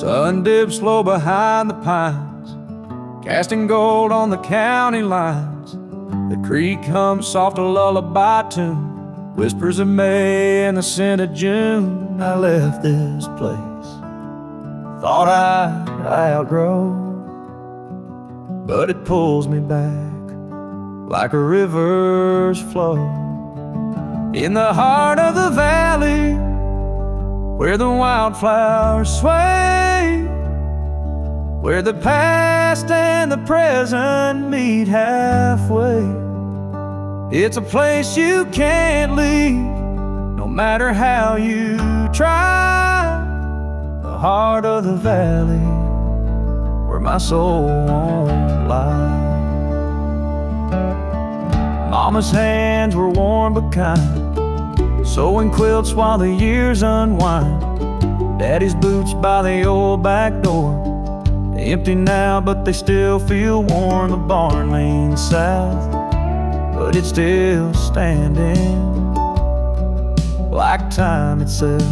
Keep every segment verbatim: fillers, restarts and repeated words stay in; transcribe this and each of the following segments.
Sun dips low behind the pines, casting gold on the county lines. The creek hums soft, a lullaby tune, whispers of May and the scent of June. I left this place, thought I'd outgrow, but it pulls me back like a river's flow. In the heart of the valley, where the wildflowers sway, where the past and the present meet halfway. It's a place you can't leave, no matter how you try. The heart of the valley, where my soul won't lie. Mama's hands were warm but kind, sewing quilts while the years unwind. Daddy's boots by the old back door, empty now but they still feel warm. The barn leans south, but it's still standing, like time itself,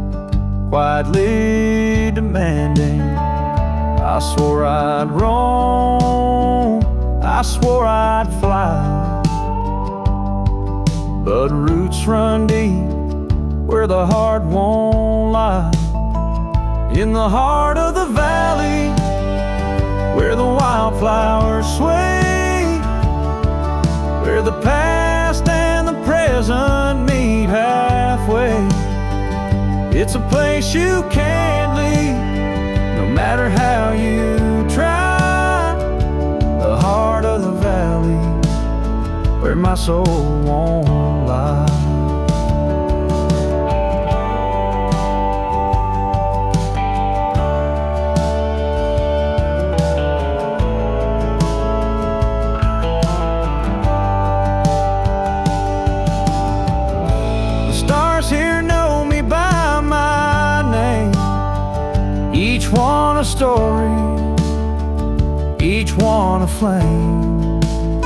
quietly demanding. I swore I'd roam, I swore I'd fly, but roots run deep where the heart won't lie. In the heart of the valley, where the wildflowers sway, where the past and the present meet halfway. It's a place you can't leave, no matter how you try. The heart of the valley, where my soul won't lie. Here know me by my name, each one a story, each one a flame.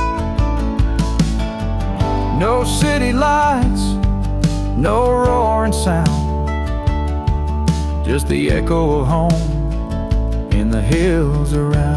No city lights, no roaring sound, just the echo of home in the hills around.